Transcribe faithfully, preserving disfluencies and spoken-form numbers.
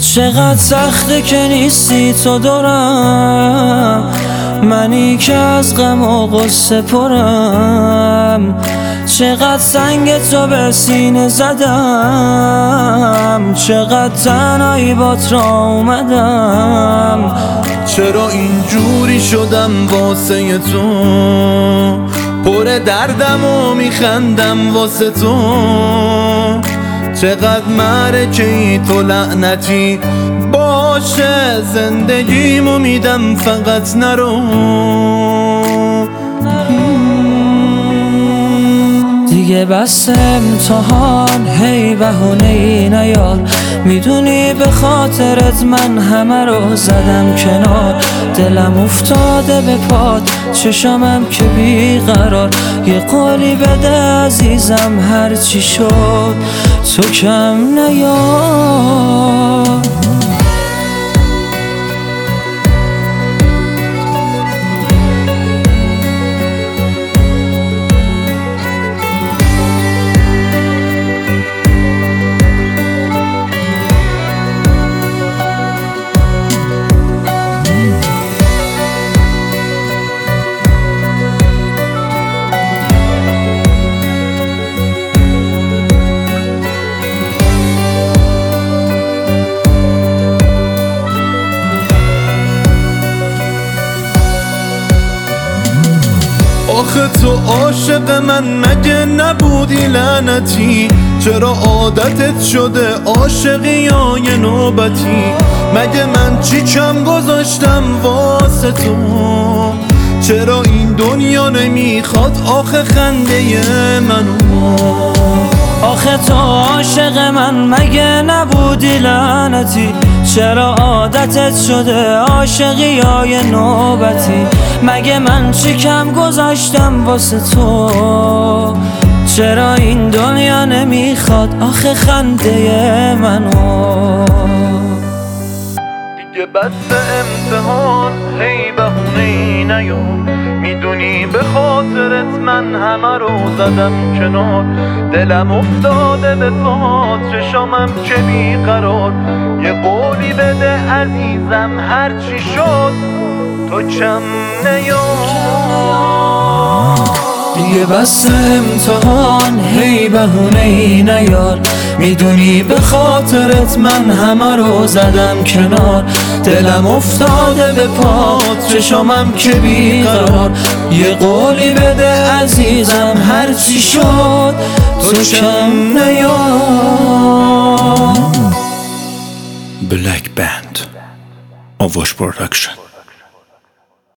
چقدر سخته که نیستی تو دورم، منی که از غم و غصه پرم. چقدر سنگ تو به سینه زدم، چقدر تنهایی بات را اومدم. چرا اینجوری شدم واسه تو، پر دردم و میخندم واسه تو. چقدر معرکه ای تو لعنتی، باشه زندگیمو میدم فقط نرو. دیگه بس امتحان، هی بهونه ای نیار. میدونی به خاطرت من همه رو زدم کنار. دلم افتاده به پات، چشمم که بیقرار. یه قولی بده عزیزم هر چی شد تو کم نیار. آخه تو عاشق من مگه نبودی لعنتی؟ چرا عادتت شده عاشقی یا یه نوبتی؟ مگه من چی کم گذاشتم واسه تو؟ چرا این دنیا نمیخواد آخه خنده منو؟ آخه تو عاشق من مگه نبودی لعنتی؟ چرا عادتت شده عاشقی یا یه نوبتی؟ مگه من چی کم گذاشتم واسه تو؟ چرا این دنیا نمیخواد آخه خنده منو؟ دیگه بس امتحان، هی بهونه ای نیار. میدونی به خاطرت من همه رو زدم کنار. دلم افتاده به پات، چشامم که بیقرار. یه قولی بده عزیزم هر چی شد تو کم نیار. دیگه بس امتحان، هی بهونه ای نیار. میدونی به خاطرت من همه رو زدم کنار. دلم افتاده به پات، چشامم که بیقرار. یه قولی بده عزیزم هر چی شد تو کم نیار. Black Band, Ovosh Production.